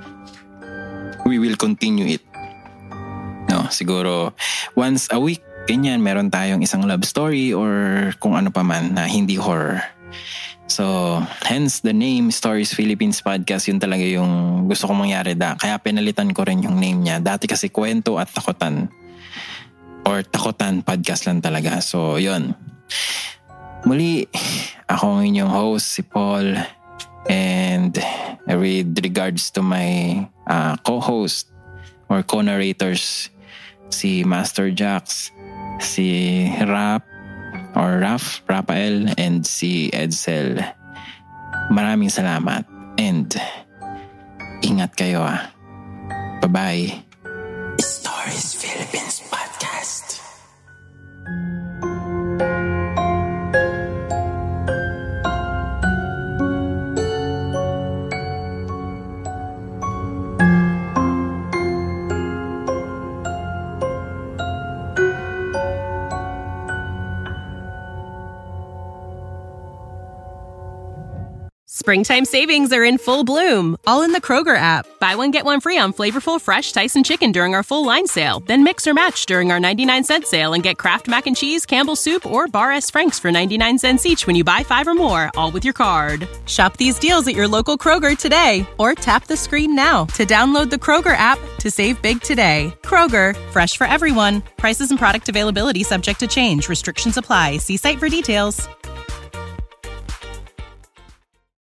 [SPEAKER 2] we will continue it. No, siguro once a week, ganyan, meron tayong isang love story or kung ano pa man na hindi horror. So, hence the name Stories Philippines Podcast, yun talaga yung gusto kong mangyari da. Kaya pinalitan ko rin yung name niya. Dati kasi Kwento at Takutan or Takutan Podcast lang talaga. So, yun. Muli, ako ang inyong host, si Paul. And with regards to my uh, co-host or co-narrators, si Master Jax, si Rap, or Raf, Rafael, and si Edsel. Maraming salamat. And ingat kayo ah. Bye-bye. Stories Philippines Podcast.
[SPEAKER 1] Springtime savings are in full bloom, all in the Kroger app. Buy one, get one free on flavorful, fresh Tyson chicken during our full line sale. Then mix or match during our ninety-nine cent sale and get Kraft Mac and Cheese, Campbell's Soup, or Bar S. Frank's for ninety-nine cents each when you buy five or more, all with your card. Shop these deals at your local Kroger today, or tap the screen now to download the Kroger app to save big today. Kroger, fresh for everyone. Prices and product availability subject to change. Restrictions apply. See site for details.